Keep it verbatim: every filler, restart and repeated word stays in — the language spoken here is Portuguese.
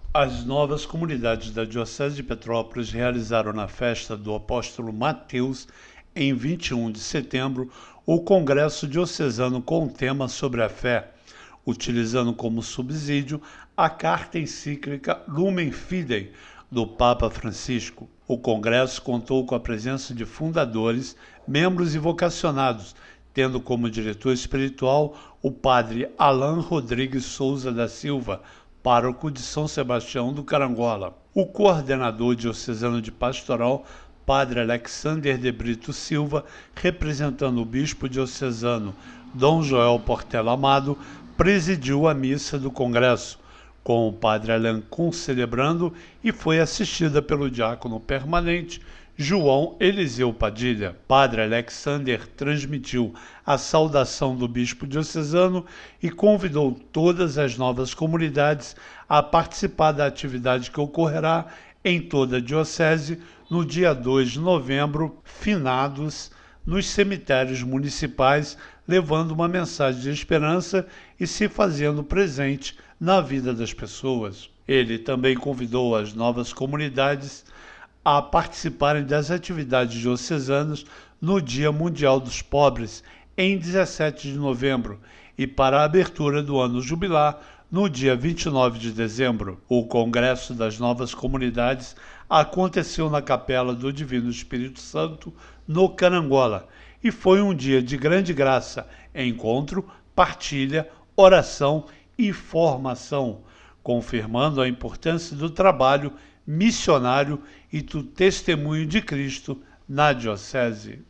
As novas comunidades da Diocese de Petrópolis realizaram na festa do apóstolo Mateus, em vinte e um de setembro, o Congresso Diocesano com o tema sobre a fé, utilizando como subsídio a carta encíclica Lumen Fidei, do Papa Francisco. O Congresso contou com a presença de fundadores, membros e vocacionados, tendo como diretor espiritual o padre Alain Rodrigues Souza da Silva, pároco de São Sebastião do Carangola. O coordenador diocesano de pastoral, padre Alexander de Brito Silva, representando o bispo diocesano Dom Joel Portela Amado, presidiu a missa do congresso, com o padre Alain concelebrando, e foi assistida pelo diácono permanente João Eliseu Padilha. Padre Alexander transmitiu a saudação do bispo diocesano e convidou todas as novas comunidades a participar da atividade que ocorrerá em toda a diocese no dia dois de novembro, finados nos cemitérios municipais, levando uma mensagem de esperança e se fazendo presente na vida das pessoas. Ele também convidou as novas comunidades a participarem das atividades diocesanas no Dia Mundial dos Pobres, em dezessete de novembro, e para a abertura do ano jubilar, no dia vinte e nove de dezembro. O Congresso das Novas Comunidades aconteceu na Capela do Divino Espírito Santo, no Carangola, e foi um dia de grande graça, encontro, partilha, oração e formação, confirmando a importância do trabalho missionário e do testemunho de Cristo na Diocese.